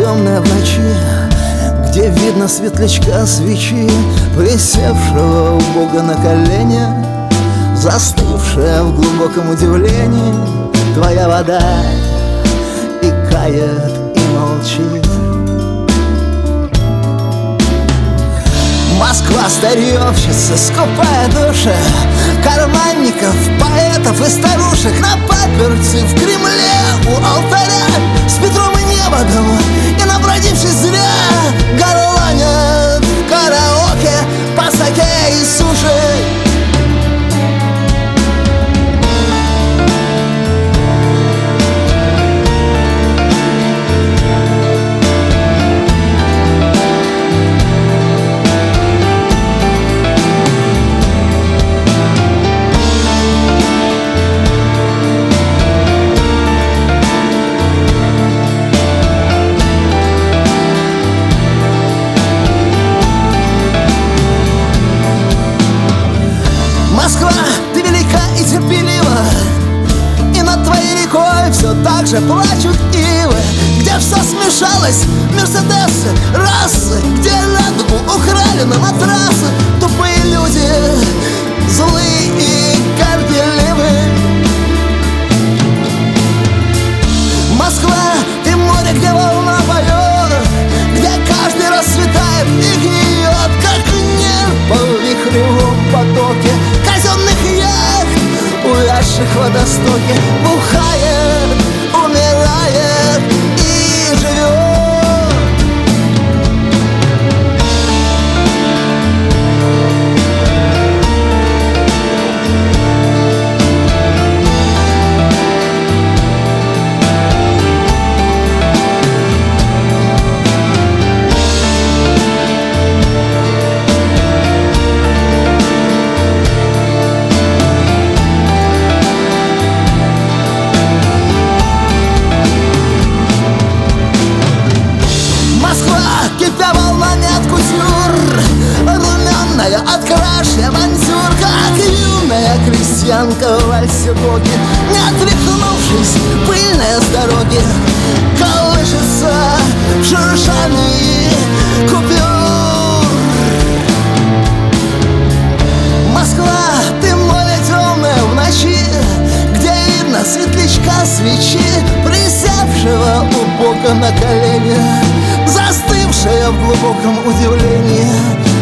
темная в ночи, где видно светлячка свечи, присевшего у Бога на колени, застывшая в глубоком удивлении. Твоя вода икает и молчит. Москва старьевщица, скупая душа карманников, поэтов и старушек. На паперти в Кремле у алтаря с Петром и Неводом, и набродившись зря горланят в караоке по саке и суши. Москва, ты велика и терпелива, и над твоей рекой все так же плачут ивы. Где все смешалось, мерседесы, расы, где радугу украли на матрасы. Тупые люди, злые и горделивые. Москва, ты море, где волна поет, где каждый расцветает и гниет, как небо в вихревом потоке казенных яхт, увязших в водостоке. Бухает, умирает и живет. Кипя волнами от кутюр, румяная от краши авантюр, как юная крестьянка в вальсе-боге, не отряхнувшись, пыльная с дороги, колышется в шуршании купюр. Москва, ты море темное в ночи, где видно светлячка свечи, присевшего у Бога на колени, застывшая в глубоком удивлении.